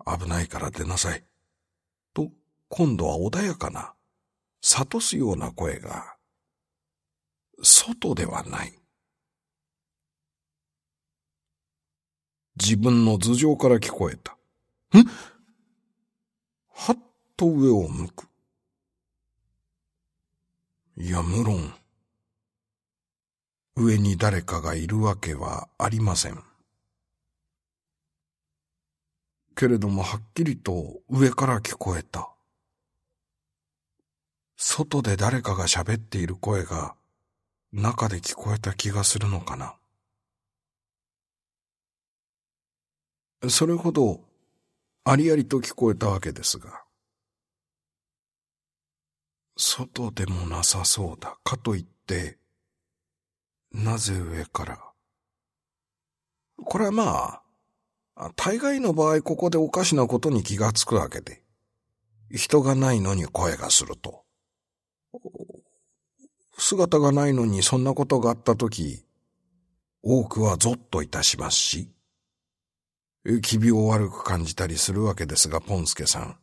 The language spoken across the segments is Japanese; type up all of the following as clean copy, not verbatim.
危ないから出なさい。と、今度は穏やかな、諭すような声が、外ではない。自分の頭上から聞こえた。はっと上を向く。いや、無論、上に誰かがいるわけはありません。けれどもはっきりと上から聞こえた。外で誰かが喋っている声が中で聞こえた気がするのかな。それほどありありと聞こえたわけですが、外でもなさそうだかといって、なぜ上から。これはまあ、大概の場合ここでおかしなことに気がつくわけで、人がないのに声がすると。姿がないのにそんなことがあったとき、多くはゾッといたしますし、気味を悪く感じたりするわけですが、ポンスケさん。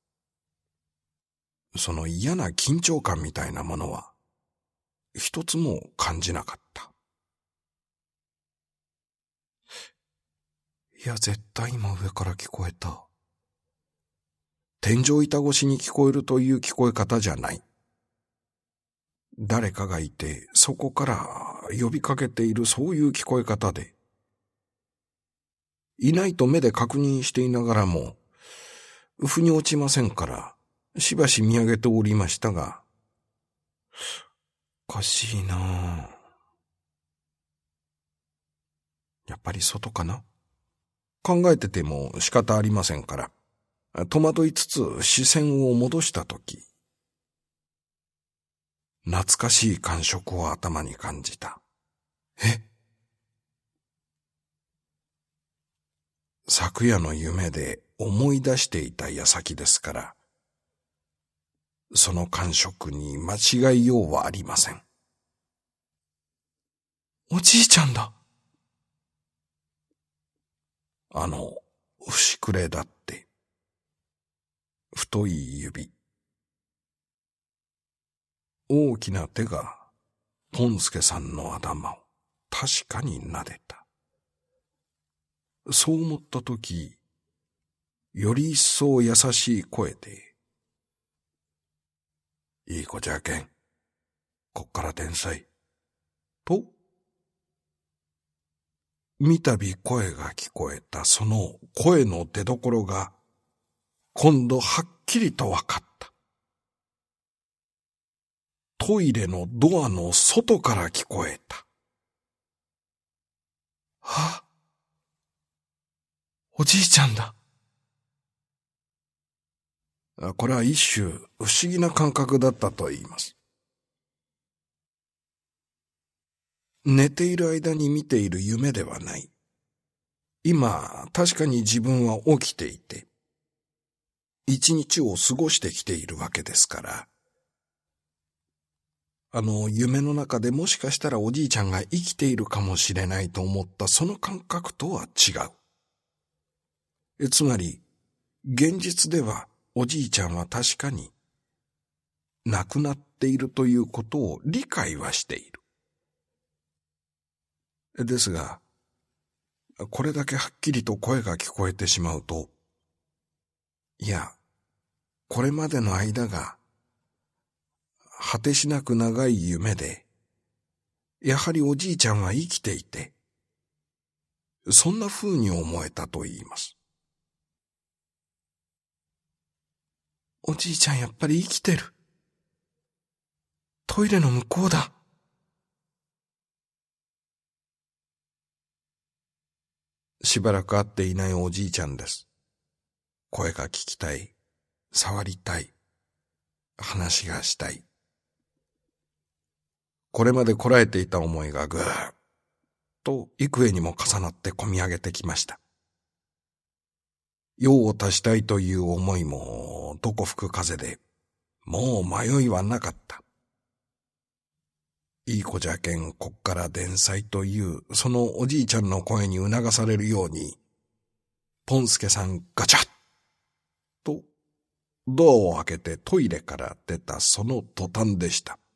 その嫌な緊張感みたいなものは、一つも感じなかった。いや、絶対今上から聞こえた。天井板越しに聞こえるという聞こえ方じゃない。誰かがいて、そこから呼びかけているそういう聞こえ方で、いないと目で確認していながらも、腑に落ちませんから、しばし見上げておりましたが、おかしいなあ。やっぱり外かな？考えてても仕方ありませんから、戸惑いつつ視線を戻したとき、懐かしい感触を頭に感じた。昨夜の夢で思い出していた矢先ですから、その感触に間違いようはありません。おじいちゃんだ。節くれだって、太い指。大きな手が、ポンスケさんの頭を確かに撫でた。そう思ったとき、より一層優しい声で、いい子じゃけん、こっから天才、と、みたび声が聞こえたその声の出どころが、今度はっきりとわかった。トイレのドアの外から聞こえた。はあ、おじいちゃんだ。これは一種不思議な感覚だったと言います。寝ている間に見ている夢ではない。今、確かに自分は起きていて、一日を過ごしてきているわけですから、夢の中でもしかしたらおじいちゃんが生きているかもしれないと思ったその感覚とは違う。つまり、現実ではおじいちゃんは確かに亡くなっているということを理解はしている。ですが、これだけはっきりと声が聞こえてしまうと、いや、これまでの間が果てしなく長い夢で、やはりおじいちゃんは生きていて、そんな風に思えたと言います。おじいちゃんやっぱり生きてる。トイレの向こうだ。しばらく会っていないおじいちゃんです。声が聞きたい、触りたい、話がしたい。これまでこらえていた思いがぐーっと幾重にも重なってこみ上げてきました。用を足したいという思いもどこ吹く風で、もう迷いはなかった。いい子じゃけんこっから伝妻というそのおじいちゃんの声に促されるように、ポンスケさんガチャッと、ドアを開けてトイレから出たその途端でした。